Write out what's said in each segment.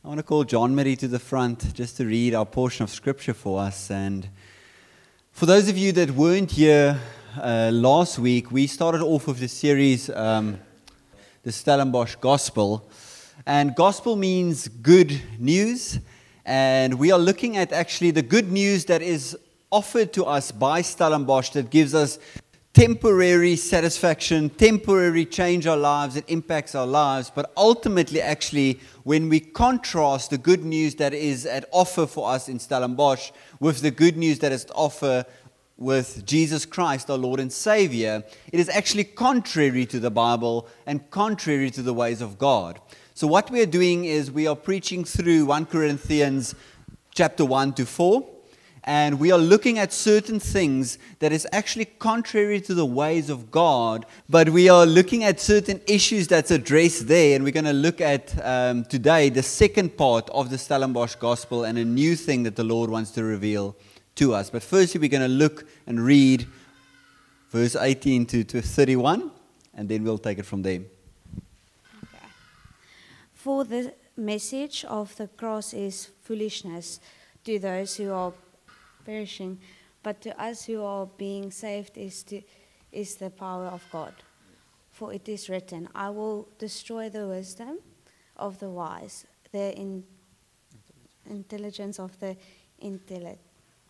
I want to call John Marie to the front just to read our portion of scripture for us. And for those of you that weren't here last week, we started off with the series, the Stellenbosch Gospel. And gospel means good news. And we are looking at actually the good news that is offered to us by Stellenbosch that gives us temporary satisfaction, temporary change our lives, it impacts our lives. But ultimately, actually, when we contrast the good news that is at offer for us in Stellenbosch with the good news that is at offer with Jesus Christ, our Lord and Savior, it is actually contrary to the Bible and contrary to the ways of God. So what we are doing is we are preaching through 1 Corinthians chapter 1 to 4. And we are looking at certain things that is actually contrary to the ways of God, but we are looking at certain issues that's addressed there, and we're going to look at today the second part of the Stellenbosch Gospel and a new thing that the Lord wants to reveal to us. But firstly, we're going to look and read verse 18 to 31, and then we'll take it from there. Okay. For the message of the cross is foolishness to those who are perishing, but to us who are being saved is the power of God. For it is written, I will destroy the wisdom of the wise, the intelligence of the intellect.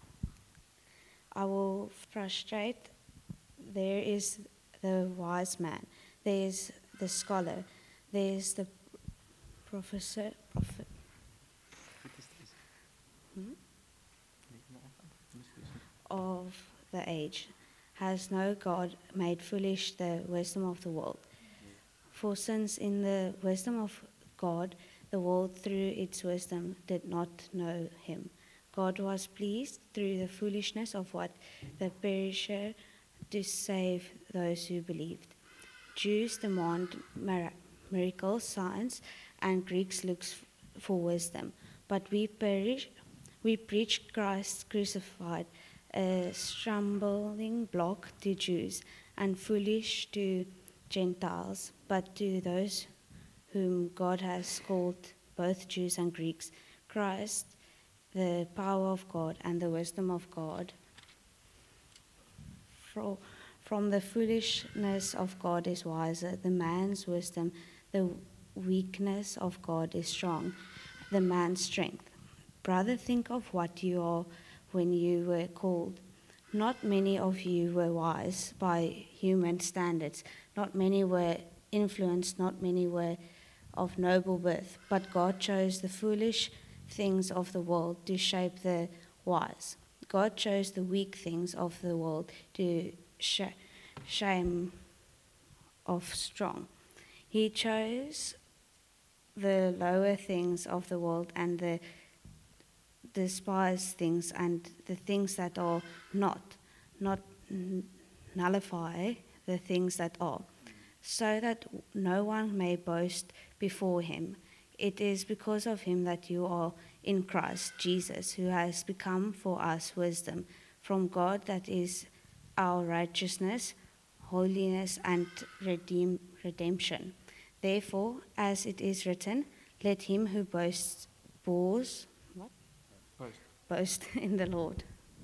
I will frustrate. There is the wise man, there is the scholar, there is the prophet. Of the age, has no God made foolish the wisdom of the world? For since in the wisdom of God, the world through its wisdom did not know him, God was pleased through the foolishness of what the perisher to save those who believed. Jews demand miracles, signs, and Greeks look for wisdom. But we preach Christ crucified, a stumbling block to Jews and foolish to Gentiles, but to those whom God has called, both Jews and Greeks, Christ, the power of God and the wisdom of God. From the foolishness of God is wiser, the man's wisdom, the weakness of God is strong, the man's strength. Brother, think of what you are when you were called. Not many of you were wise by human standards. Not many were influenced. Not many were of noble birth. But God chose the foolish things of the world to shape the wise. God chose the weak things of the world to shame of strong. He chose the lower things of the world and the despise things and the things that are not nullify the things that are, so that no one may boast before him. It is because of him that you are in Christ Jesus, who has become for us wisdom from God, that is our righteousness, holiness, and redemption. Therefore, as it is written, let him who boasts boast in the Lord.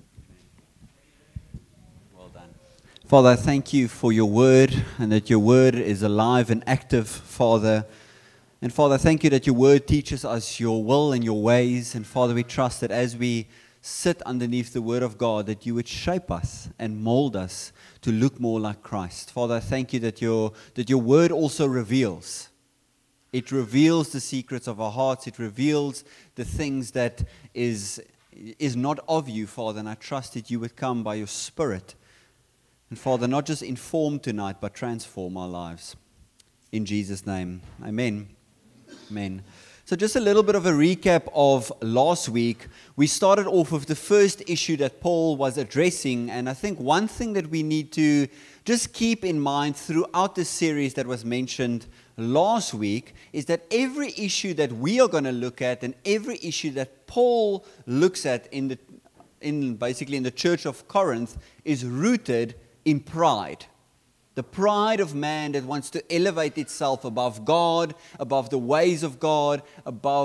Well done. Father, I thank you for your word and that your word is alive and active, Father. And Father, thank you that your word teaches us your will and your ways. And Father, we trust that as we sit underneath the word of God, that you would shape us and mold us to look more like Christ. Father, I thank you that your word also reveals. It reveals the secrets of our hearts. It reveals the things that is not of you, Father, and I trust that you would come by your Spirit. And Father, not just inform tonight, but transform our lives. In Jesus' name, amen. Amen. So just a little bit of a recap of last week. We started off with the first issue that Paul was addressing, and I think one thing that we need to just keep in mind throughout this series that was mentioned last week is that every issue that we are going to look at and every issue that Paul looks at basically in the church of Corinth is rooted in pride. The pride of man that wants to elevate itself above God, above the ways of God, above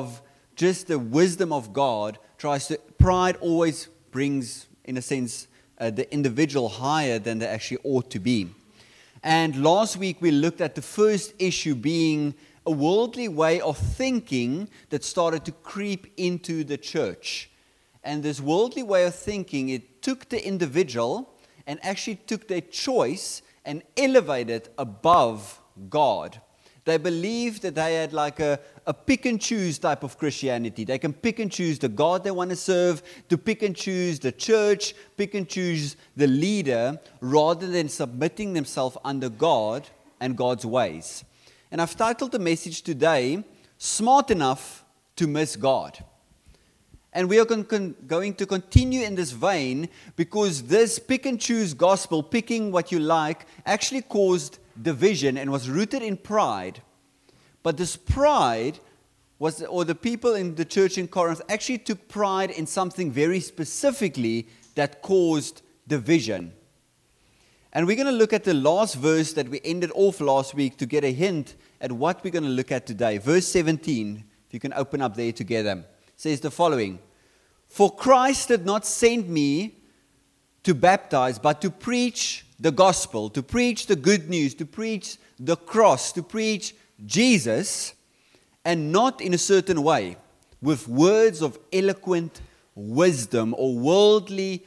just the wisdom of God, pride always brings, in a sense, the individual higher than they actually ought to be. And last week we looked at the first issue being a worldly way of thinking that started to creep into the church. And this worldly way of thinking, it took the individual and actually took their choice and elevated it above God. They believed that they had like a pick and choose type of Christianity. They can pick and choose the God they want to serve, to pick and choose the church, pick and choose the leader, rather than submitting themselves under God and God's ways. And I've titled the message today, Smart Enough to Miss God. And we are going to continue in this vein because this pick and choose gospel, picking what you like, actually caused division and was rooted in pride. But this pride the people in the church in Corinth actually took pride in something very specifically that caused division. And we're going to look at the last verse that we ended off last week to get a hint at what we're going to look at today. Verse 17, if you can open up there together, says the following: For Christ did not send me to baptize, but to preach the gospel, to preach the good news, to preach the cross, to preach Jesus, and not in a certain way, with words of eloquent wisdom or worldly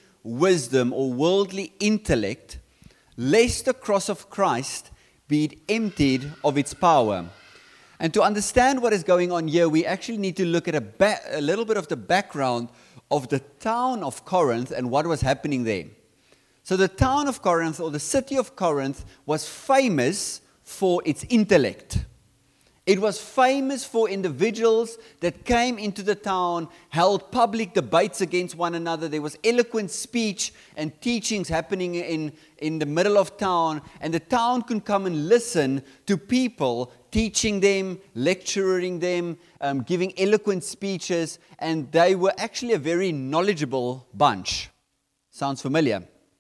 intellect, lest the cross of Christ be emptied of its power. And to understand what is going on here, we actually need to look at a little bit of the background of the town of Corinth and what was happening there. So the town of Corinth, or the city of Corinth, was famous for its intellect. It was famous for individuals that came into the town, held public debates against one another. There was eloquent speech and teachings happening in the middle of town, and the town could come and listen to people teaching them, lecturing them, giving eloquent speeches, and they were actually a very knowledgeable bunch. Sounds familiar?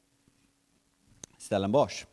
Stellenbosch.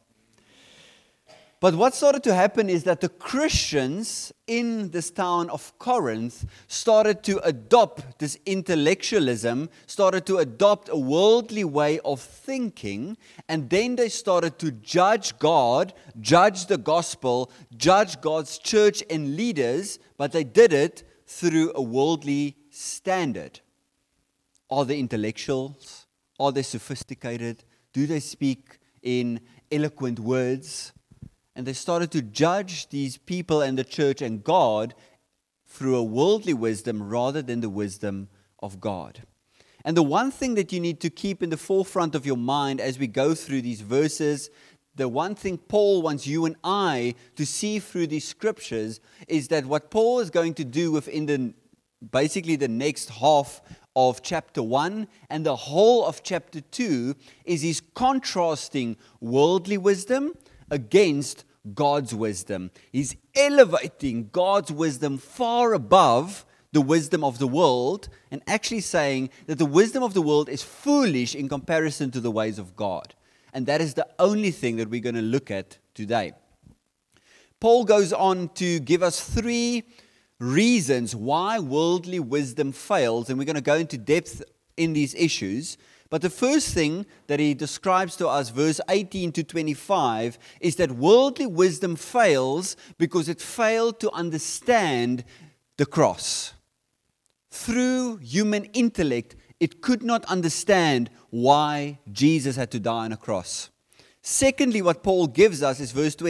But what started to happen is that the Christians in this town of Corinth started to adopt this intellectualism, started to adopt a worldly way of thinking, and then they started to judge God, judge the gospel, judge God's church and leaders, but they did it through a worldly standard. Are they intellectuals? Are they sophisticated? Do they speak in eloquent words? And they started to judge these people and the church and God through a worldly wisdom rather than the wisdom of God. And the one thing that you need to keep in the forefront of your mind as we go through these verses, the one thing Paul wants you and I to see through these scriptures is that what Paul is going to do within basically the next half of chapter 1 and the whole of chapter 2 is he's contrasting worldly wisdom against God's wisdom. He's elevating God's wisdom far above the wisdom of the world and actually saying that the wisdom of the world is foolish in comparison to the ways of God. And that is the only thing that we're going to look at today. Paul goes on to give us 3 reasons why worldly wisdom fails, and we're going to go into depth in these issues. But the first thing that he describes to us, verse 18 to 25, is that worldly wisdom fails because it failed to understand the cross. Through human intellect, it could not understand why Jesus had to die on a cross. Secondly, what Paul gives us is verse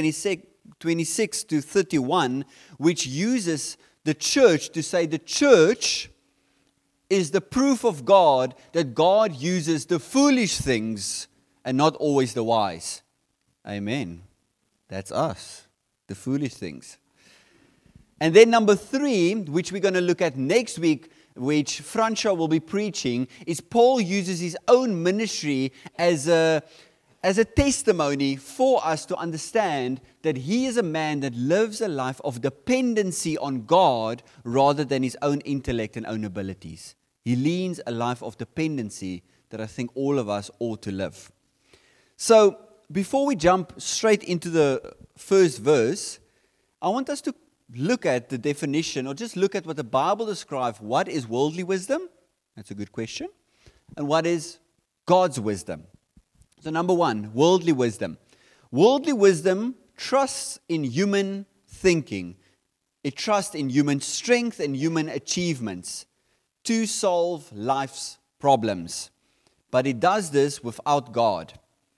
26 to 31, which uses the church to say the church is the proof of God that God uses the foolish things and not always the wise. Amen. That's us, the foolish things. And then number 3, which we're going to look at next week, which Fransha will be preaching, is Paul uses his own ministry as a testimony for us to understand that he is a man that lives a life of dependency on God rather than his own intellect and own abilities. He leads a life of dependency that I think all of us ought to live. So, before we jump straight into the first verse, I want us to look at the definition, or just look at what the Bible describes. What is worldly wisdom? That's a good question. And what is God's wisdom? So number one, worldly wisdom. Worldly wisdom trusts in human thinking. It trusts in human strength and human achievements to solve life's problems. But it does this without God.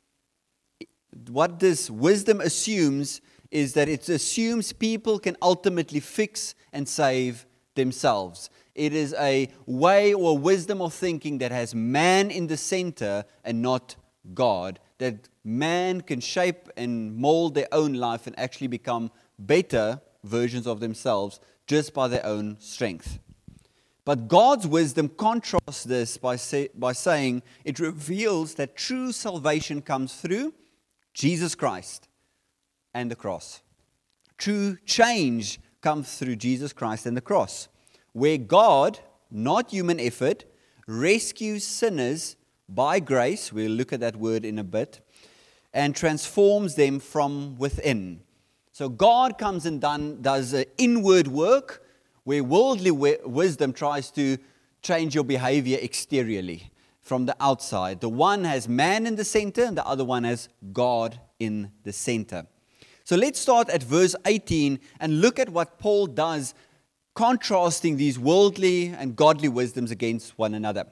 What this wisdom assumes is that it assumes people can ultimately fix and save themselves. It is a way or wisdom of thinking that has man in the center and not God. That man can shape and mold their own life and actually become better versions of themselves just by their own strength. But God's wisdom contrasts this by saying it reveals that true salvation comes through Jesus Christ and the cross. True change comes through Jesus Christ and the cross, where God, not human effort, rescues sinners by grace, we'll look at that word in a bit, and transforms them from within. So God comes and does an inward work where worldly wisdom tries to change your behavior exteriorly from the outside. The one has man in the center and the other one has God in the center. So let's start at verse 18 and look at what Paul does, contrasting these worldly and godly wisdoms against one another.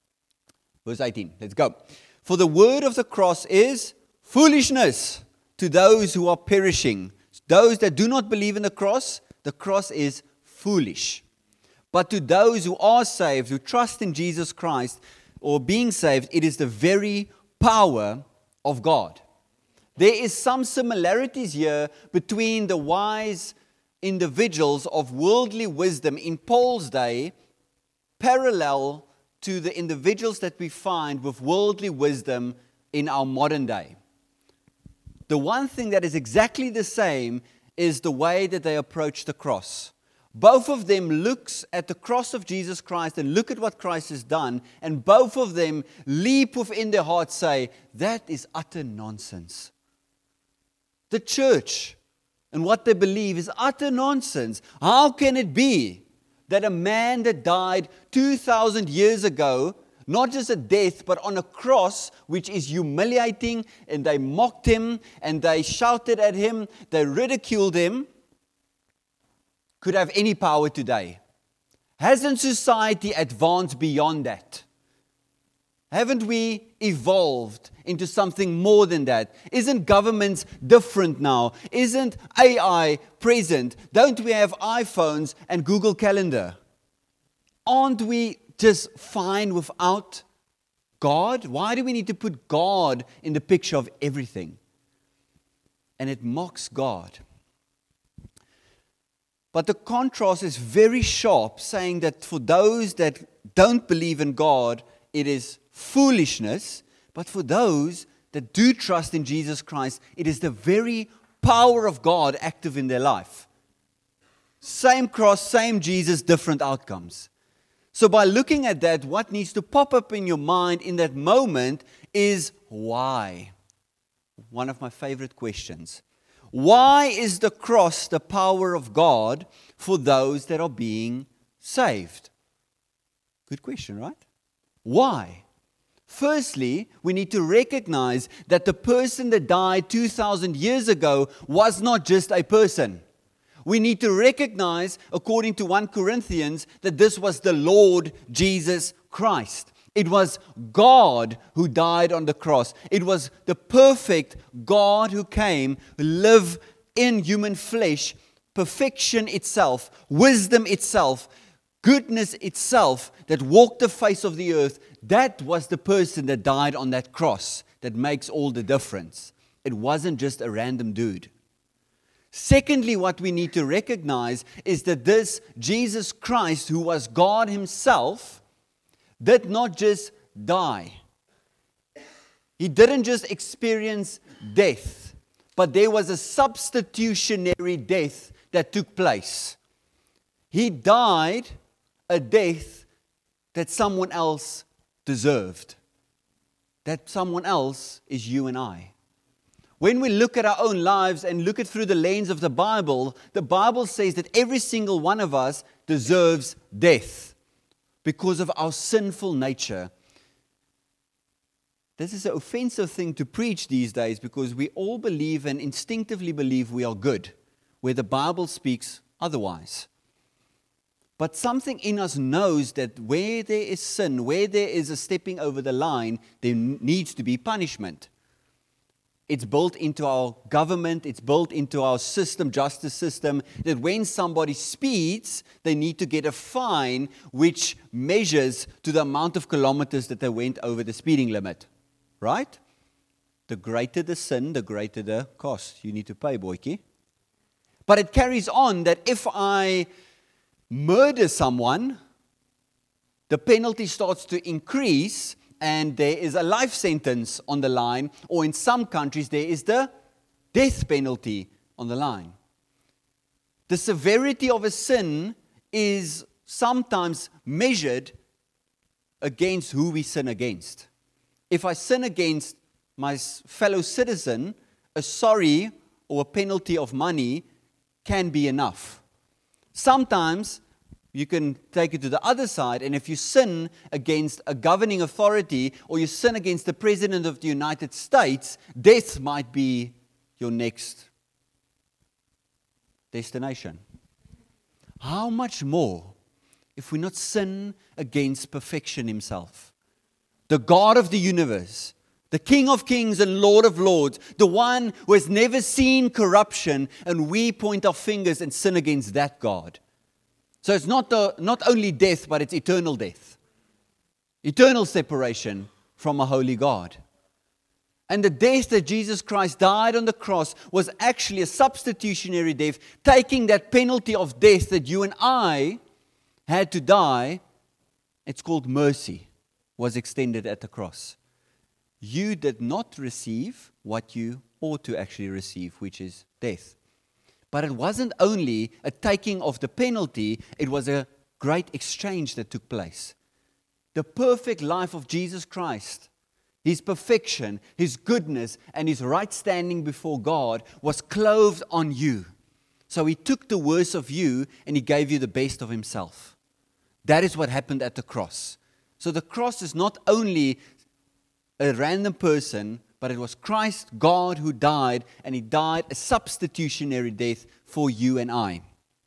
Verse 18, let's go. For the word of the cross is foolishness to those who are perishing. Those that do not believe in the cross is foolish. But to those who are saved, who trust in Jesus Christ, or being saved, it is the very power of God. There is some similarities here between the wise individuals of worldly wisdom in Paul's day, parallel to the individuals that we find with worldly wisdom in our modern day. The one thing that is exactly the same is the way that they approach the cross. Both of them looks at the cross of Jesus Christ and look at what Christ has done, and both of them leap within their hearts, say, that is utter nonsense. The church and what they believe is utter nonsense. How can it be that a man that died 2,000 years ago, not just a death, but on a cross, which is humiliating, and they mocked him, and they shouted at him, they ridiculed him, could have any power today? Hasn't society advanced beyond that? Haven't we evolved into something more than that? Isn't governments different now? Isn't AI present? Don't we have iPhones and Google Calendar? Aren't we just fine without God? Why do we need to put God in the picture of everything? And it mocks God. But the contrast is very sharp, saying that for those that don't believe in God, it is foolishness. But for those that do trust in Jesus Christ, it is the very power of God active in their life. Same cross, same Jesus, different outcomes. So by looking at that, what needs to pop up in your mind in that moment is why? One of my favorite questions. Why is the cross the power of God for those that are being saved? Good question, right? Why? Firstly, we need to recognize that the person that died 2,000 years ago was not just a person. We need to recognize, according to 1 Corinthians, that this was the Lord Jesus Christ. It was God who died on the cross. It was the perfect God who came, lived in human flesh, perfection itself, wisdom itself, goodness itself, that walked the face of the earth. That was the person that died on that cross that makes all the difference. It wasn't just a random dude. Secondly, what we need to recognize is that this Jesus Christ, who was God himself, did not just die. He didn't just experience death, but there was a substitutionary death that took place. He died a death that someone else deserved. That someone else is you and I. When we look at our own lives and look at through the lens of the Bible says that every single one of us deserves death because of our sinful nature. This is an offensive thing to preach these days because we all believe and instinctively believe we are good, where the Bible speaks otherwise. But something in us knows that where there is sin, where there is a stepping over the line, there needs to be punishment. It's built into our government, it's built into our system, justice system, that when somebody speeds, they need to get a fine which measures to the amount of kilometers that they went over the speeding limit. Right? The greater the sin, the greater the cost. You need to pay, boyki. But it carries on that if I murder someone, the penalty starts to increase, and there is a life sentence on the line, or in some countries there is the death penalty on the line. The severity of a sin is sometimes measured against who we sin against. If I sin against my fellow citizen, a sorry or a penalty of money can be enough. Sometimes you can take it to the other side, and if you sin against a governing authority or you sin against the President of the United States, death might be your next destination. How much more if we not sin against perfection himself? The God of the universe, the King of kings and Lord of lords, the one who has never seen corruption, and we point our fingers and sin against that God. So it's not only death, but it's eternal death. Eternal separation from a holy God. And the death that Jesus Christ died on the cross was actually a substitutionary death, taking that penalty of death that you and I had to die. It's called mercy, was extended at the cross. You did not receive what you ought to actually receive, which is death. But it wasn't only a taking of the penalty, it was a great exchange that took place. The perfect life of Jesus Christ, His perfection, His goodness, and His right standing before God was clothed on you. So He took the worst of you and He gave you the best of Himself. That is what happened at the cross. So the cross is not only a random person, but it was Christ, God, who died, and He died a substitutionary death for you and I.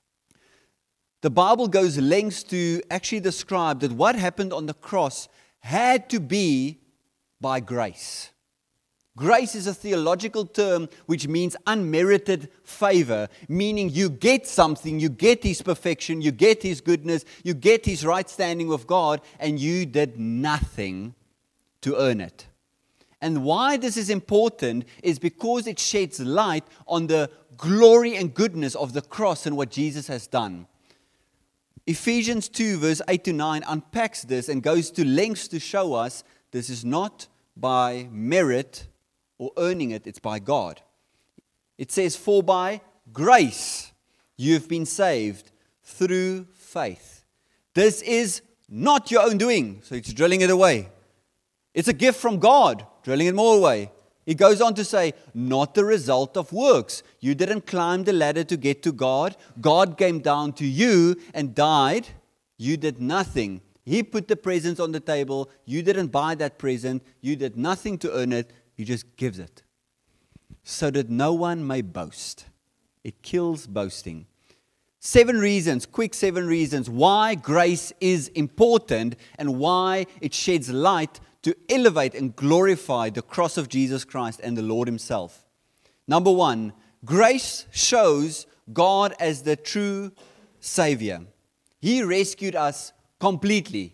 The Bible goes lengths to actually describe that what happened on the cross had to be by grace. Grace is a theological term which means unmerited favor, meaning you get something, you get His perfection, you get His goodness, you get His right standing with God, and you did nothing to earn it. And why this is important is because it sheds light on the glory and goodness of the cross and what Jesus has done. Ephesians 2 verse 8 to 9 unpacks this and goes to lengths to show us this is not by merit or earning it, it's by God. It says, for by grace you have been saved through faith. This is not your own doing, so it's drilling it away. It's a gift from God, drilling it more away. He goes on to say, not the result of works. You didn't climb the ladder to get to God. God came down to you and died. You did nothing. He put the presents on the table. You didn't buy that present. You did nothing to earn it. He just gives it. So that no one may boast. It kills boasting. 7 reasons, quick 7 reasons why grace is important and why it sheds light to elevate and glorify the cross of Jesus Christ and the Lord Himself. Number 1, grace shows God as the true Savior. He rescued us completely.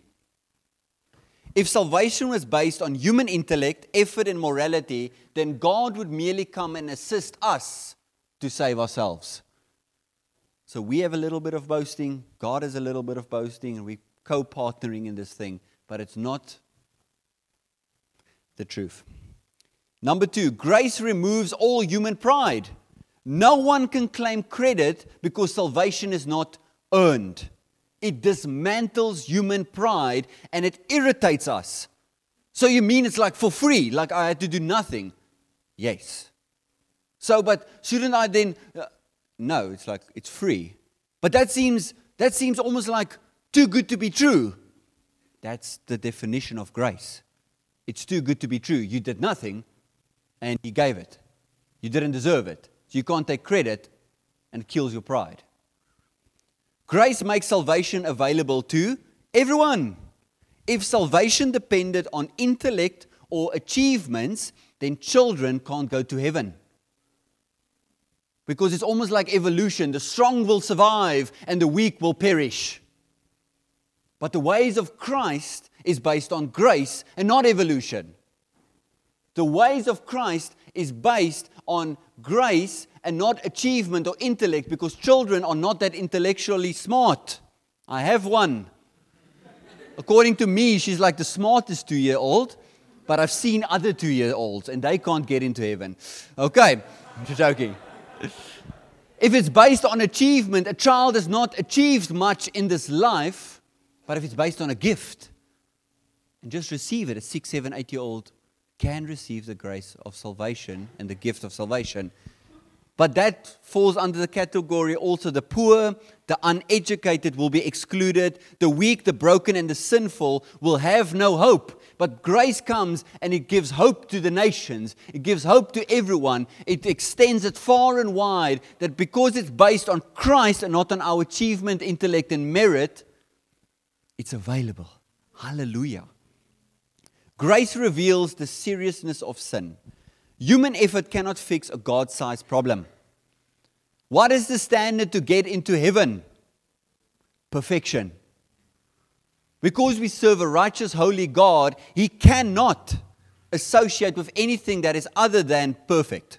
If salvation was based on human intellect, effort, and morality, then God would merely come and assist us to save ourselves. So we have a little bit of boasting, God has a little bit of boasting, and we're co-partnering in this thing, but it's not the truth. Number 2, grace removes all human pride. No one can claim credit because salvation is not earned. It dismantles human pride and it irritates us. So you mean it's like for free, like I had to do nothing? Yes. So, but shouldn't I then? No, it's like, it's free. But that seems almost like too good to be true. That's the definition of grace. It's too good to be true. You did nothing, and He gave it. You didn't deserve it. So you can't take credit, and it kills your pride. Grace makes salvation available to everyone. If salvation depended on intellect or achievements, then children can't go to heaven. Because it's almost like evolution. The strong will survive and the weak will perish. But the ways of Christ is based on grace and not evolution. The ways of Christ is based on grace and not achievement or intellect, because children are not that intellectually smart. I have one. According to me, she's like the smartest 2-year-old, but I've seen other 2-year-olds and they can't get into heaven. Okay, I'm just joking. If it's based on achievement, a child has not achieved much in this life, but if it's based on a gift, and just receive it, a 6, 7, 8-year-old can receive the grace of salvation and the gift of salvation. But that falls under the category also the poor, the uneducated will be excluded, the weak, the broken, and the sinful will have no hope. But grace comes and it gives hope to the nations. It gives hope to everyone. It extends it far and wide, that because it's based on Christ and not on our achievement, intellect, and merit, it's available. Hallelujah. Grace reveals the seriousness of sin. Human effort cannot fix a God-sized problem. What is the standard to get into heaven? Perfection. Because we serve a righteous, holy God, He cannot associate with anything that is other than perfect.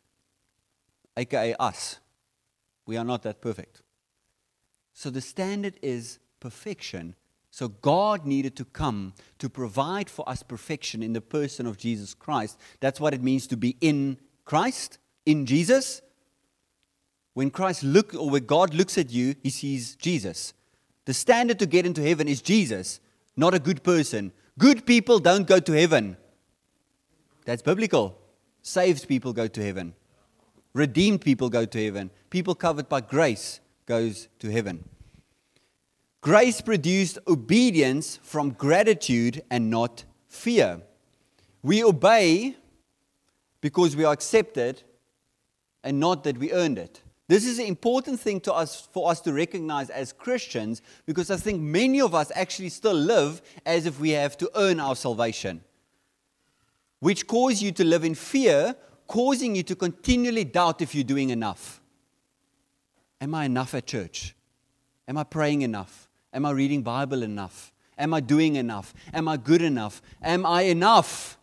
AKA us. We are not that perfect. So the standard is perfection. So God needed to come to provide for us perfection in the person of Jesus Christ. That's what it means to be in Christ, in Jesus. When when God looks at you, He sees Jesus. The standard to get into heaven is Jesus, not a good person. Good people don't go to heaven. That's biblical. Saved people go to heaven. Redeemed people go to heaven. People covered by grace goes to heaven. Grace produced obedience from gratitude and not fear. We obey because we are accepted and not that we earned it. This is an important thing for us to recognize as Christians, because I think many of us actually still live as if we have to earn our salvation, which cause you to live in fear, causing you to continually doubt if you're doing enough. Am I enough at church? Am I praying enough? Am I reading Bible enough? Am I doing enough? Am I good enough? Am I enough?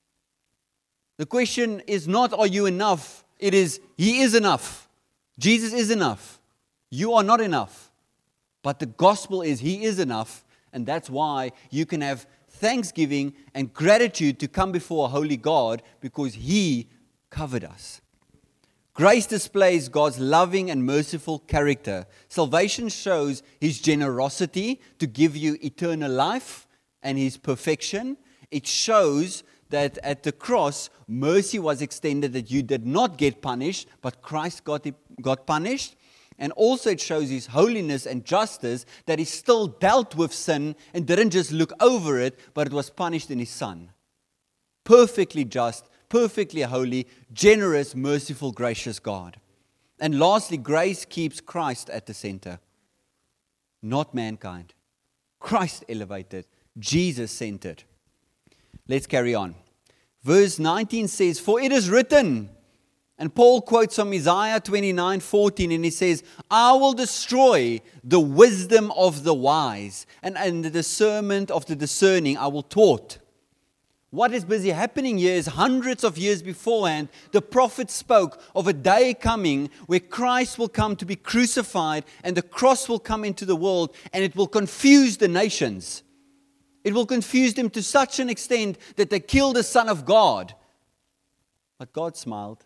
The question is not, are you enough? It is, He is enough. Jesus is enough. You are not enough. But the gospel is He is enough, and that's why you can have thanksgiving and gratitude to come before a holy God, because He covered us. Grace displays God's loving and merciful character. Salvation shows His generosity to give you eternal life and His perfection. It shows that at the cross, mercy was extended, that you did not get punished, but Christ got punished. And also it shows His holiness and justice, that He still dealt with sin and didn't just look over it, but it was punished in His Son. Perfectly just, perfectly holy, generous, merciful, gracious God. And lastly, grace keeps Christ at the center, not mankind. Christ elevated, Jesus centered. Let's carry on. Verse 19 says, "For it is written," and Paul quotes from Isaiah 29:14, and he says, "I will destroy the wisdom of the wise, and the discernment of the discerning I will thwart." What is busy happening here is hundreds of years beforehand, the prophet spoke of a day coming where Christ will come to be crucified and the cross will come into the world and it will confuse the nations. It will confuse them to such an extent that they kill the Son of God. But God smiled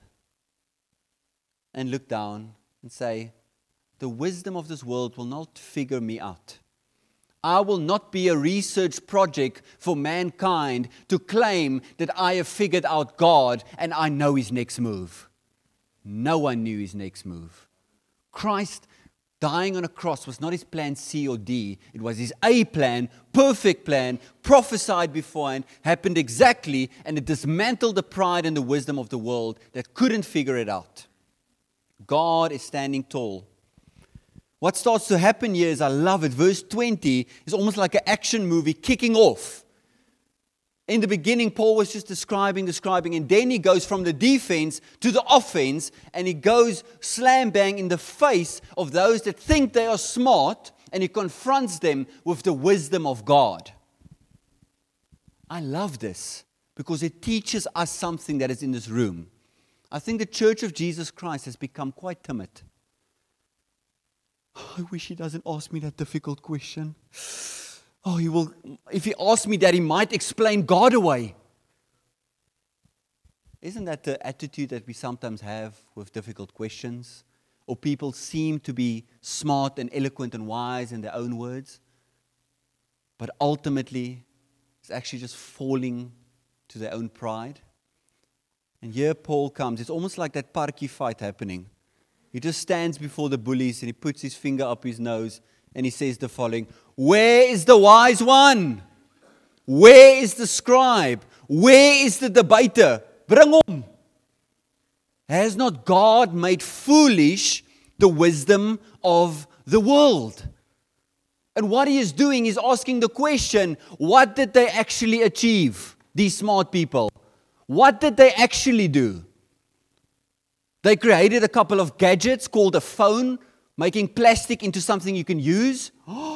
and looked down and said, "The wisdom of this world will not figure me out. I will not be a research project for mankind to claim that I have figured out God and I know His next move. No one knew his next move. Christ dying on a cross was not his plan C or D. It was his A plan, perfect plan, prophesied beforehand, happened exactly, and it dismantled the pride and the wisdom of the world that couldn't figure it out. God is standing tall. What starts to happen here is, I love it, verse 20 is almost like an action movie kicking off. In the beginning, Paul was just describing, and then he goes from the defense to the offense, and he goes slam bang in the face of those that think they are smart, and he confronts them with the wisdom of God. I love this because it teaches us something that is in this room. I think the Church of Jesus Christ has become quite timid. I wish he doesn't ask me that difficult question. Oh, he will. If he asks me that, he might explain God away. Isn't that the attitude that we sometimes have with difficult questions? Or people seem to be smart and eloquent and wise in their own words, but ultimately it's actually just falling to their own pride. And here Paul comes. It's almost like that parkie fight happening. He just stands before the bullies and he puts his finger up his nose and he says the following: where is the wise one? Where is the scribe? Where is the debater? Bring him. Has not God made foolish the wisdom of the world? And what he is doing is asking the question, what did they actually achieve, these smart people? What did they actually do? They created a couple of gadgets called a phone, making plastic into something you can use.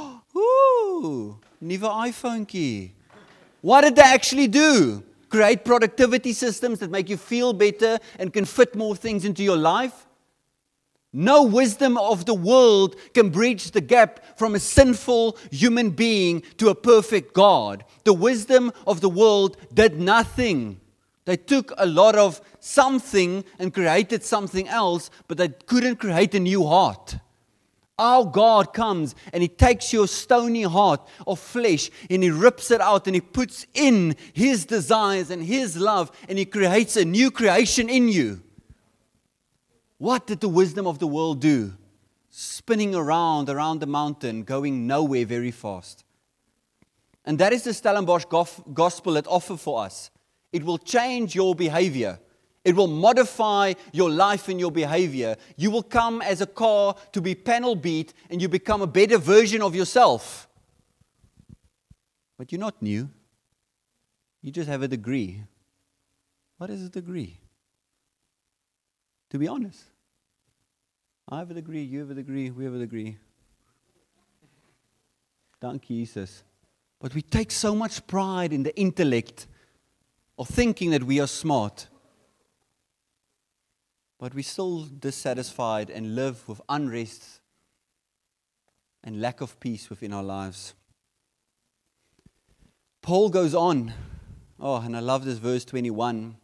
Ooh, nuwe iPhone key. What did they actually do? Create productivity systems that make you feel better and can fit more things into your life? No wisdom of the world can bridge the gap from a sinful human being to a perfect God. The wisdom of the world did nothing. They took a lot of something and created something else, but they couldn't create a new heart. Our God comes and He takes your stony heart of flesh and He rips it out and He puts in His desires and His love and He creates a new creation in you. What did the wisdom of the world do? Spinning around the mountain, going nowhere very fast. And that is the Stellenbosch gospel that offers for us. It will change your behavior. It will modify your life and your behavior. You will come as a car to be panel beat and you become a better version of yourself. But you're not new. You just have a degree. What is a degree? To be honest, I have a degree, you have a degree, we have a degree. Dank Jesus. But we take so much pride in the intellect of thinking that we are smart. But we're still dissatisfied and live with unrest and lack of peace within our lives. Paul goes on. Oh, and I love this verse 21.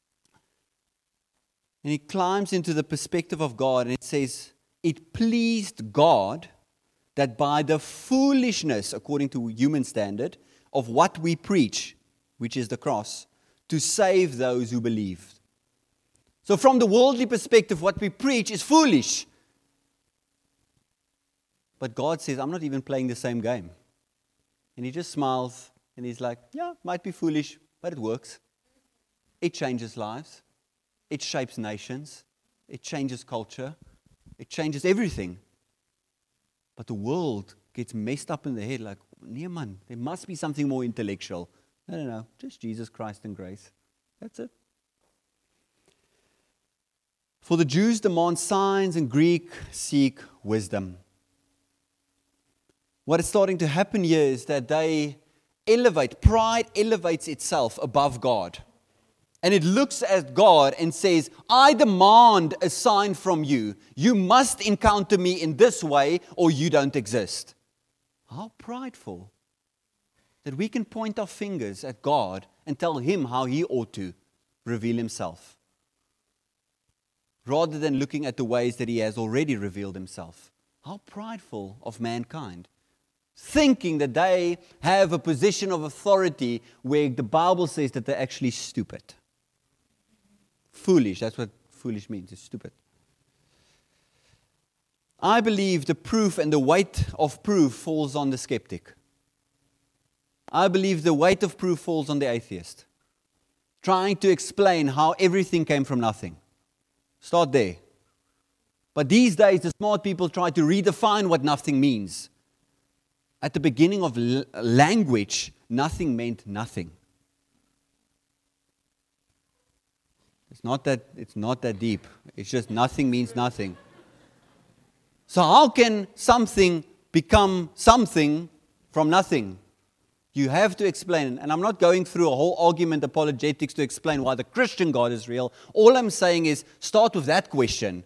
And he climbs into the perspective of God and it says, it pleased God that by the foolishness, according to human standard, of what we preach, which is the cross, to save those who believed. So from the worldly perspective, what we preach is foolish. But God says, I'm not even playing the same game. And He just smiles and He's like, yeah, might be foolish, but it works. It changes lives. It shapes nations. It changes culture. It changes everything. But the world gets messed up in the head like, nee man, there must be something more intellectual. No, just Jesus Christ and grace. That's it. For the Jews demand signs and Greek seek wisdom. What is starting to happen here is that pride elevates itself above God. And it looks at God and says, I demand a sign from you. You must encounter me in this way or you don't exist. How prideful that we can point our fingers at God and tell Him how He ought to reveal Himself, rather than looking at the ways that He has already revealed Himself. How prideful of mankind, thinking that they have a position of authority where the Bible says that they're actually stupid. Foolish, that's what foolish means. It's stupid. I believe the proof and the weight of proof falls on the skeptic. I believe the weight of proof falls on the atheist, trying to explain how everything came from nothing. Start there. But these days, the smart people try to redefine what nothing means. At the beginning of language, nothing meant nothing. It's not that deep. It's just nothing means nothing. So how can something become something from nothing? You have to explain, and I'm not going through a whole argument apologetics to explain why the Christian God is real. All I'm saying is start with that question.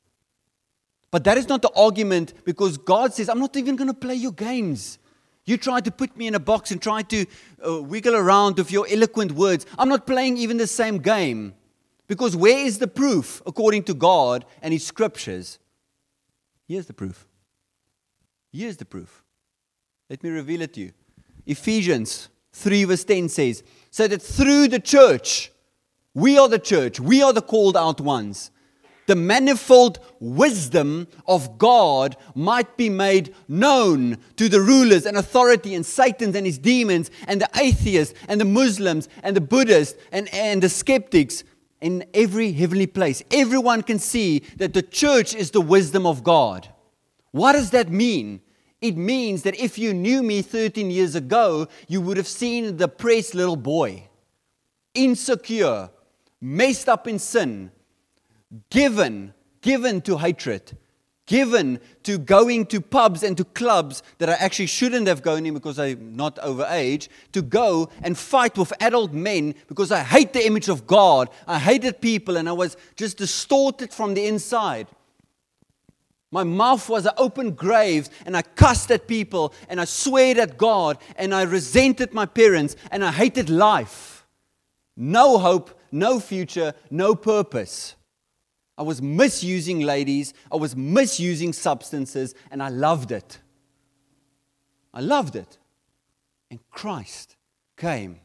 But that is not the argument, because God says, I'm not even going to play your games. You try to put me in a box and try to wiggle around with your eloquent words. I'm not playing even the same game. Because where is the proof according to God and His scriptures? Here's the proof. Here's the proof. Let me reveal it to you. Ephesians 3 verse 10 says, so that through the church, we are the called out ones, the manifold wisdom of God might be made known to the rulers and authority and Satan and his demons and the atheists and the Muslims and the Buddhists and the skeptics in every heavenly place. Everyone can see that the church is the wisdom of God. What does that mean? It means that if you knew me 13 years ago, you would have seen a depressed little boy, insecure, messed up in sin, given to hatred, given to going to pubs and to clubs that I actually shouldn't have gone in because I'm not over age, to go and fight with adult men because I hate the image of God. I hated people and I was just distorted from the inside. My mouth was an open grave and I cussed at people and I sweared at God and I resented my parents and I hated life. No hope, no future, no purpose. I was misusing ladies, I was misusing substances, and I loved it. I loved it. And Christ came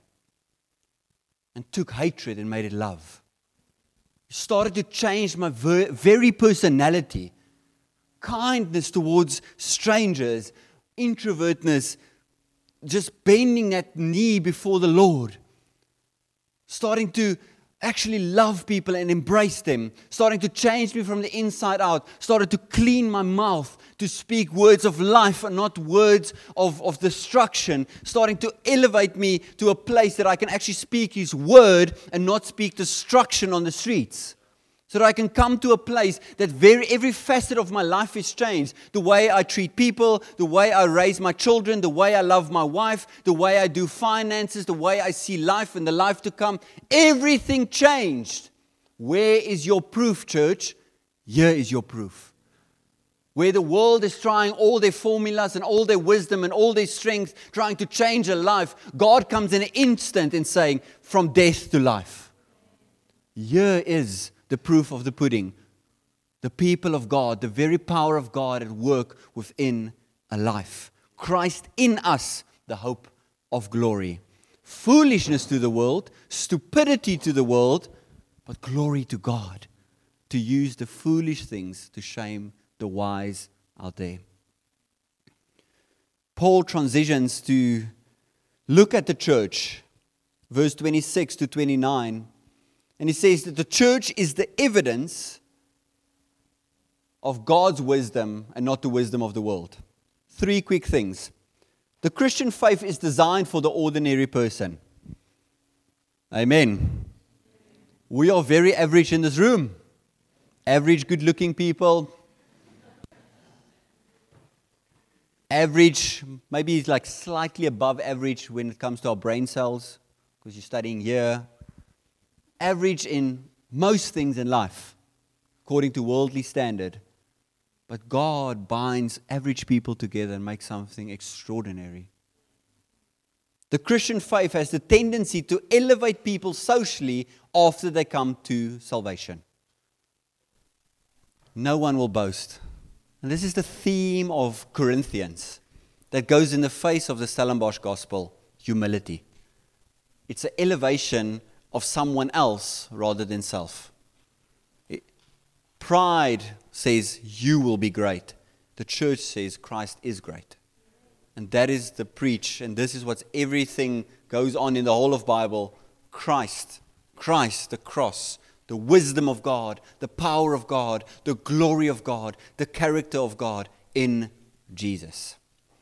and took hatred and made it love. He started to change my very personality. Kindness towards strangers, introvertness, just bending that knee before the Lord. Starting to actually love people and embrace them, starting to change me from the inside out, started to clean my mouth, to speak words of life and not words of destruction, starting to elevate me to a place that I can actually speak His word and not speak destruction on the streets. So that I can come to a place that every facet of my life is changed. The way I treat people, the way I raise my children, the way I love my wife, the way I do finances, the way I see life and the life to come. Everything changed. Where is your proof, church? Here is your proof. Where the world is trying all their formulas and all their wisdom and all their strength, trying to change a life, God comes in an instant and saying, from death to life. Here is the proof of the pudding. The people of God, the very power of God at work within a life. Christ in us, the hope of glory. Foolishness to the world, stupidity to the world, but glory to God. To use the foolish things to shame the wise out there. Paul transitions to look at the church, verse 26 to 29. And he says that the church is the evidence of God's wisdom and not the wisdom of the world. 3 quick things. The Christian faith is designed for the ordinary person. Amen. We are very average in this room. Average, good-looking people. Average, maybe like slightly above average when it comes to our brain cells, because you're studying here. Average in most things in life, according to worldly standard. But God binds average people together and makes something extraordinary. The Christian faith has the tendency to elevate people socially after they come to salvation. No one will boast. And this is the theme of Corinthians that goes in the face of the Stellenbosch gospel, humility. It's an elevation of someone else rather than self. pride says you will be great. The church says Christ is great. And that is the preach, and this is what everything goes on in the whole of Bible. Christ, the cross, the wisdom of God, the power of God, the glory of God, the character of God in Jesus.